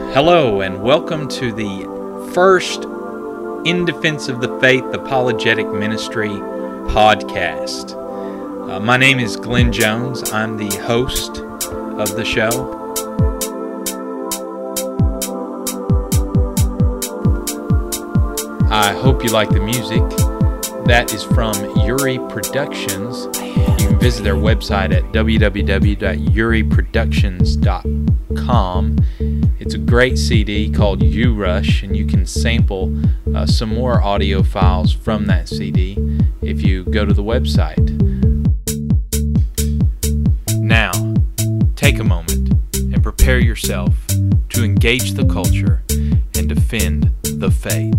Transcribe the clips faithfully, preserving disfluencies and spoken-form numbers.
Hello and welcome to the first In Defense of the Faith Apologetic Ministry podcast. Uh, my name is Glenn Jones. I'm the host of the show. I hope you like the music. That is from Uri Productions. You can visit their website at w w w dot uri productions dot com. It's a great C D called U-Rush, and you can sample uh, some more audio files from that C D if you go to the website. Now, take a moment and prepare yourself to engage the culture and defend the faith.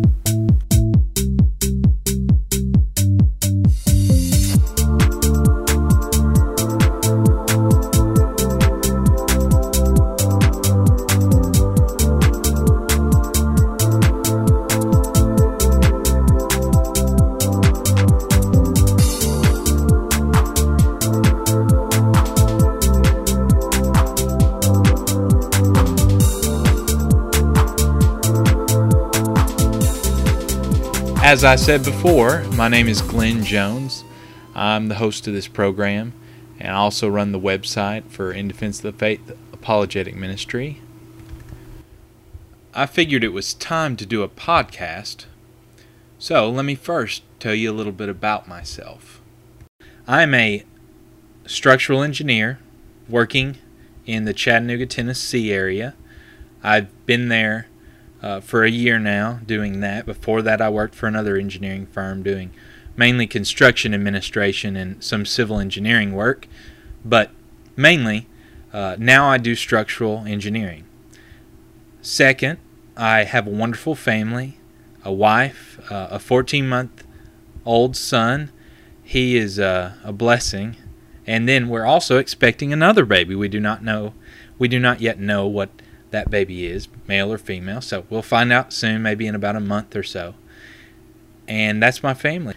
As I said before, my name is Glenn Jones. I'm the host of this program, and I also run the website for In Defense of the Faith Apologetic Ministry. I figured it was time to do a podcast, so let me first tell you a little bit about myself. I'm a structural engineer working in the Chattanooga, Tennessee area. I've been there Uh, for a year now doing that. Before that, I worked for another engineering firm doing mainly construction administration and some civil engineering work, but mainly uh, now I do structural engineering. Second, I have a wonderful family, a wife, uh, a fourteen-month-old son. He is uh, a blessing, and then we're also expecting another baby. We do not know, we do not yet know what that baby is, male or female, so we'll find out soon, maybe in about a month or so. And that's my family.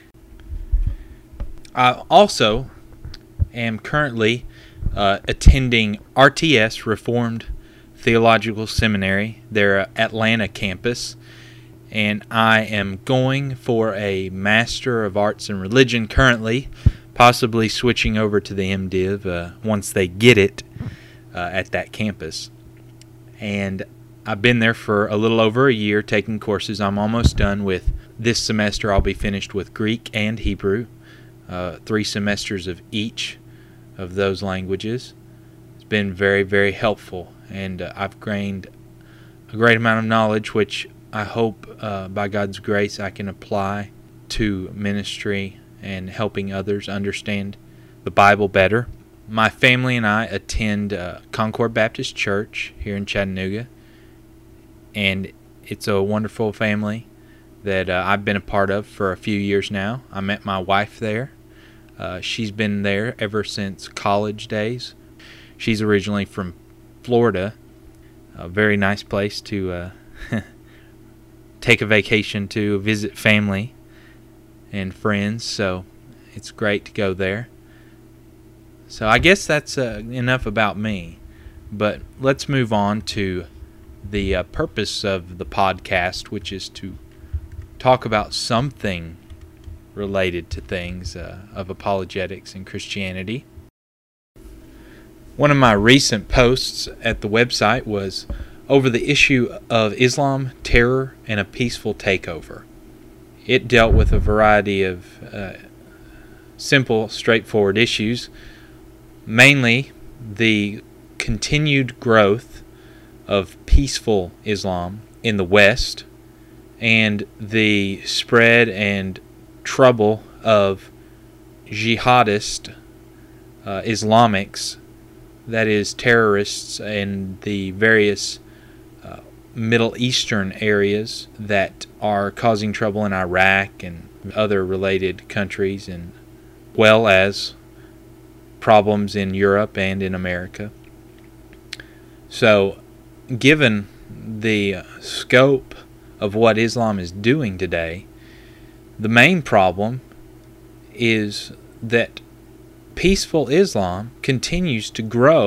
I also am currently uh, attending R T S, Reformed Theological Seminary, their Atlanta campus, and I am going for a Master of Arts in Religion currently, possibly switching over to the MDiv uh, once they get it uh, at that campus. And I've been there for a little over a year taking courses. I'm almost done with this semester. I'll be finished with Greek and Hebrew, uh, three semesters of each of those languages. It's been very, very helpful, and uh, I've gained a great amount of knowledge, which I hope uh, by God's grace I can apply to ministry and helping others understand the Bible better. My family and I attend uh, Concord Baptist Church here in Chattanooga, and it's a wonderful family that uh, I've been a part of for a few years now. I met my wife there. Uh, she's been there ever since college days. She's originally from Florida, a very nice place to uh, take a vacation to, visit family and friends, so it's great to go there. So I guess that's uh, enough about me, but let's move on to the uh, purpose of the podcast, which is to talk about something related to things uh, of apologetics and Christianity. One of my recent posts at the website was over the issue of Islam, terror, and a peaceful takeover. It dealt with a variety of uh, simple, straightforward issues, mainly the continued growth of peaceful Islam in the West and the spread and trouble of jihadist uh, Islamics, that is, terrorists in the various uh, Middle Eastern areas that are causing trouble in Iraq and other related countries, and well as problems in Europe and in America. So, given the scope of what Islam is doing today, the main problem is that peaceful Islam continues to grow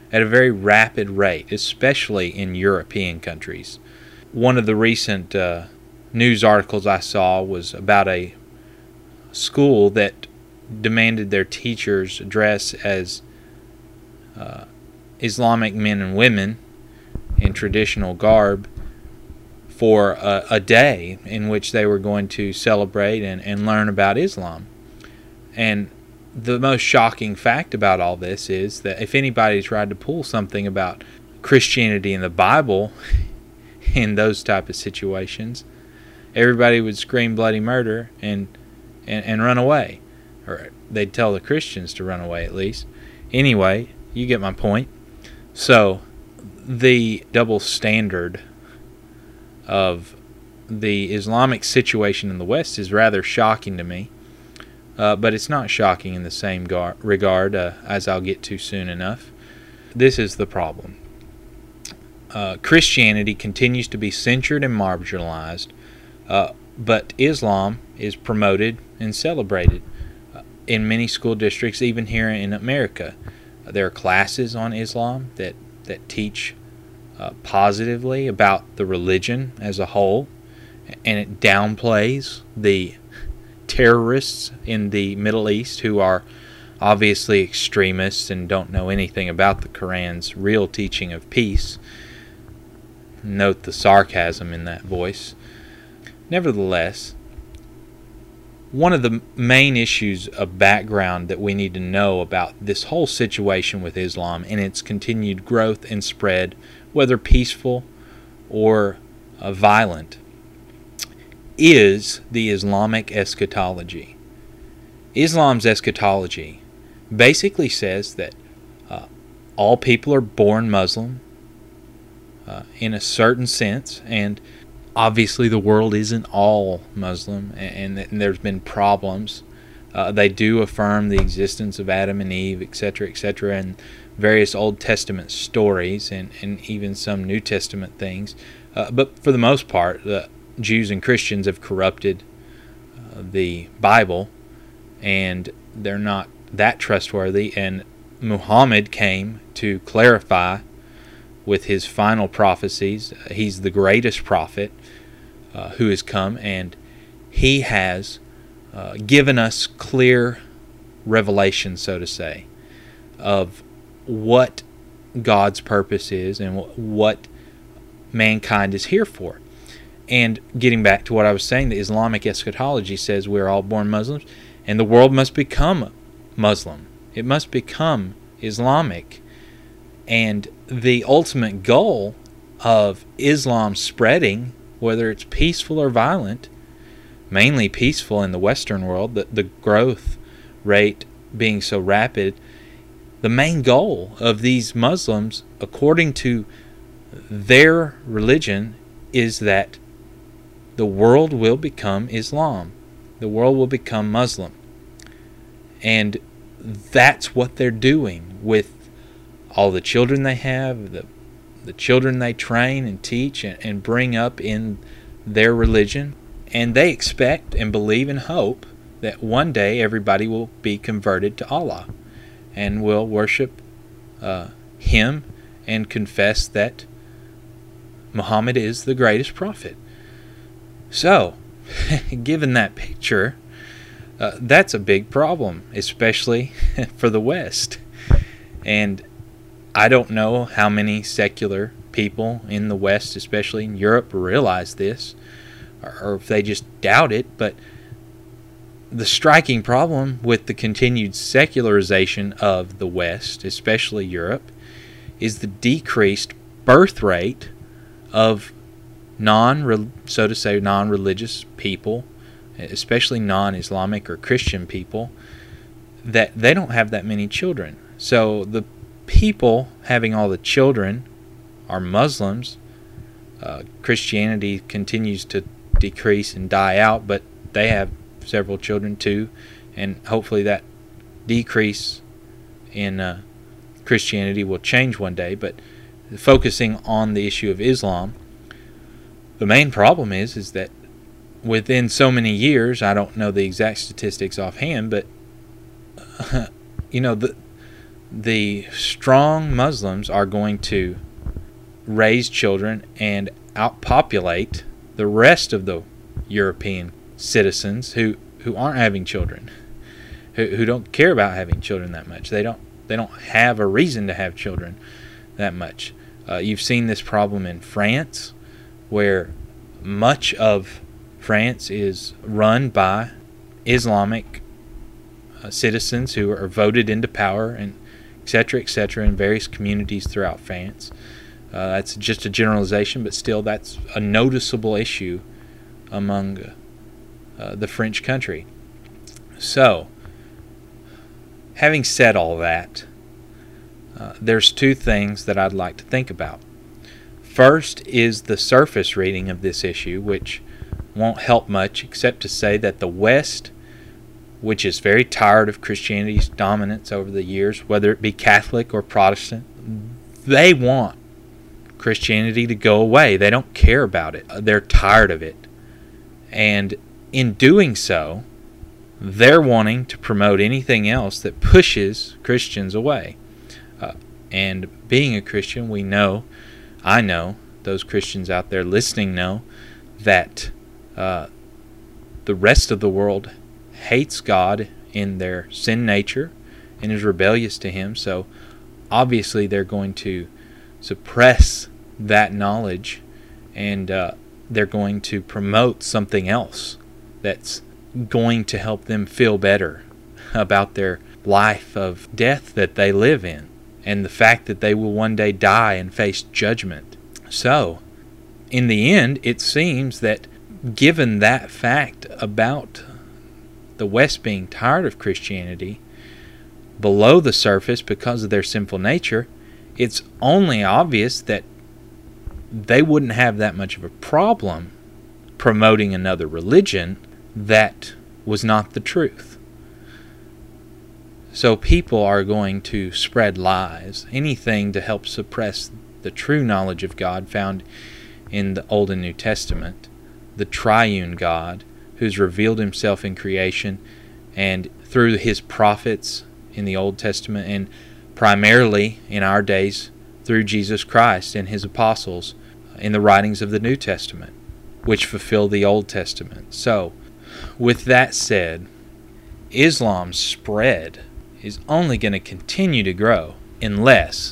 at a very rapid rate, especially in European countries. One of the recent uh, news articles I saw was about a school that demanded their teachers dress as uh, Islamic men and women in traditional garb for a, a day in which they were going to celebrate and, and learn about Islam. And the most shocking fact about all this is that if anybody tried to pull something about Christianity in the Bible in those type of situations, everybody would scream bloody murder and, and, and run away. Or they'd tell the Christians to run away at least. Anyway, you get my point. So, the double standard of the Islamic situation in the West is rather shocking to me. Uh, but it's not shocking in the same gar- regard, uh, as I'll get to soon enough. This is the problem. Uh, Christianity continues to be censored and marginalized, uh, but Islam is promoted and celebrated uh, in many school districts, even here in America. Uh, there are classes on Islam that, that teach uh, positively about the religion as a whole, and it downplays the terrorists in the Middle East who are obviously extremists and don't know anything about the Quran's real teaching of peace. Note the sarcasm in that voice. Nevertheless, one of the main issues of background that we need to know about this whole situation with Islam and its continued growth and spread, whether peaceful or uh, violent, is the Islamic eschatology. Islam's eschatology basically says that uh, all people are born Muslim uh, in a certain sense, and obviously the world isn't all Muslim, and, and there's been problems. Uh, they do affirm the existence of Adam and Eve, et cetera, et cetera, and various Old Testament stories, and, and even some New Testament things. Uh, but for the most part, the Jews and Christians have corrupted uh, the Bible, and they're not that trustworthy, and Muhammad came to clarify with his final prophecies. He's the greatest prophet uh, who has come, and he has uh, given us clear revelation, so to say, of what God's purpose is and what mankind is here for. And getting back to what I was saying, the Islamic eschatology says we're all born Muslims, and the world must become Muslim. It must become Islamic. And the ultimate goal of Islam spreading, whether it's peaceful or violent, mainly peaceful in the Western world, the, the growth rate being so rapid, the main goal of these Muslims, according to their religion, is that the world will become Islam. The world will become Muslim. And that's what they're doing with all the children they have, the the children they train and teach and, and bring up in their religion. And they expect and believe and hope that one day everybody will be converted to Allah and will worship uh, Him and confess that Muhammad is the greatest prophet. So, given that picture, uh, that's a big problem, especially for the West. And I don't know how many secular people in the West, especially in Europe, realize this, or, or if they just doubt it. But the striking problem with the continued secularization of the West, especially Europe, is the decreased birth rate of non, so to say, non-religious people, especially non-Islamic or Christian people, that they don't have that many children. So the people having all the children are Muslims. Uh, Christianity continues to decrease and die out, but they have several children too, and hopefully that decrease in uh, Christianity will change one day. But focusing on the issue of Islam, the main problem is is that within so many years, I don't know the exact statistics offhand, but uh, you know the the strong Muslims are going to raise children and outpopulate the rest of the European citizens who, who aren't having children, who, who don't care about having children that much. They don't they don't have a reason to have children that much. Uh, you've seen this problem in France, where much of France is run by Islamic uh, citizens who are voted into power, and et cetera, et cetera, in various communities throughout France. Uh, that's just a generalization, but still that's a noticeable issue among uh, the French country. So, having said all that, uh, there's two things that I'd like to think about. First is the surface reading of this issue, which won't help much except to say that the West, which is very tired of Christianity's dominance over the years, whether it be Catholic or Protestant, they want Christianity to go away. They don't care about it. They're tired of it. And in doing so, they're wanting to promote anything else that pushes Christians away. Uh, and being a Christian, we know, I know, those Christians out there listening know, that uh, the rest of the world hates God in their sin nature and is rebellious to Him. So obviously they're going to suppress that knowledge, and uh, they're going to promote something else that's going to help them feel better about their life of death that they live in, and the fact that they will one day die and face judgment. So, in the end, it seems that given that fact about the West being tired of Christianity, below the surface because of their sinful nature, it's only obvious that they wouldn't have that much of a problem promoting another religion that was not the truth. So people are going to spread lies, anything to help suppress the true knowledge of God found in the Old and New Testament, the triune God who's revealed Himself in creation and through His prophets in the Old Testament, and primarily in our days through Jesus Christ and His apostles in the writings of the New Testament, which fulfill the Old Testament. So, with that said, Islam's spread is only going to continue to grow unless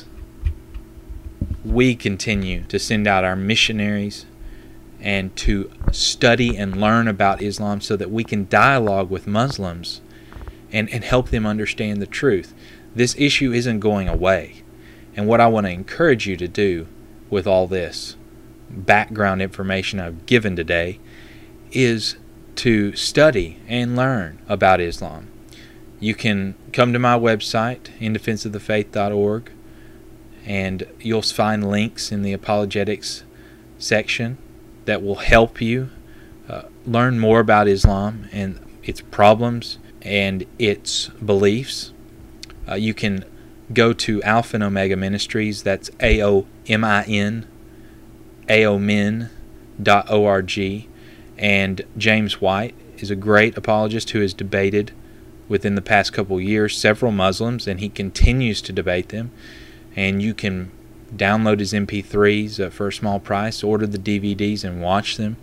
we continue to send out our missionaries and to study and learn about Islam so that we can dialogue with Muslims and, and help them understand the truth. This issue isn't going away. And what I want to encourage you to do with all this background information I've given today is to study and learn about Islam. You can come to my website, in defense of the faith dot org, and you'll find links in the apologetics section that will help you uh, learn more about Islam and its problems and its beliefs. Uh, you can go to Alpha and Omega Ministries, that's A O M I N, A O M I N dot org, and James White is a great apologist who has debated within the past couple years several Muslims, and he continues to debate them. And you can download his M P threes uh, for a small price, order the D V Ds and watch them.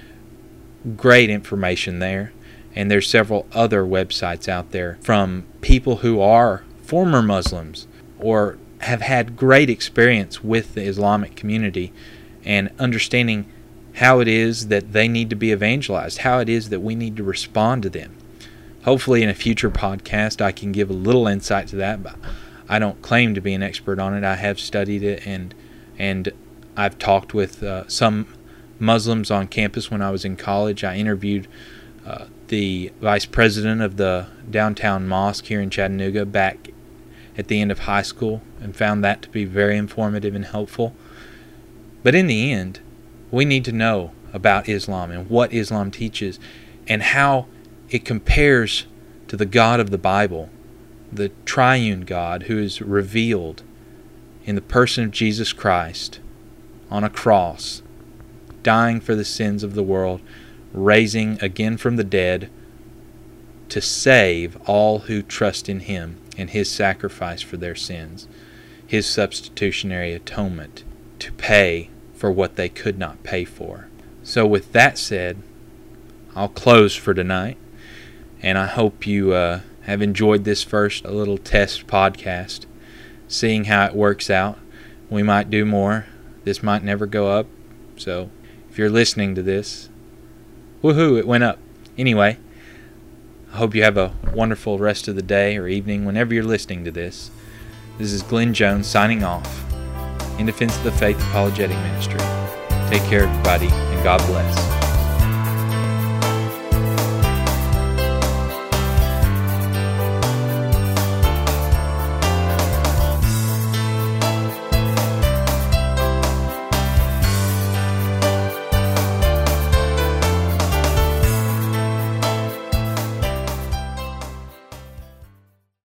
Great information there. And there's several other websites out there from people who are former Muslims or have had great experience with the Islamic community and understanding how it is that they need to be evangelized, how it is that we need to respond to them. Hopefully in a future podcast I can give a little insight to that, but I don't claim to be an expert on it. I have studied it, and and I've talked with uh, some Muslims on campus when I was in college. I interviewed uh, the vice president of the downtown mosque here in Chattanooga back at the end of high school and found that to be very informative and helpful. But in the end, we need to know about Islam and what Islam teaches and how it compares to the God of the Bible, the triune God who is revealed in the person of Jesus Christ on a cross, dying for the sins of the world, raising again from the dead to save all who trust in Him. and His sacrifice for their sins, His substitutionary atonement to pay for what they could not pay for. So with that said, I'll close for tonight, and I hope you uh, have enjoyed this first little test podcast, seeing how it works out. We might do more. This might never go up, so if you're listening to this, woohoo, it went up. Anyway, I hope you have a wonderful rest of the day or evening whenever you're listening to this. This is Glenn Jones signing off in Defense of the Faith Apologetic Ministry. Take care, everybody, and God bless.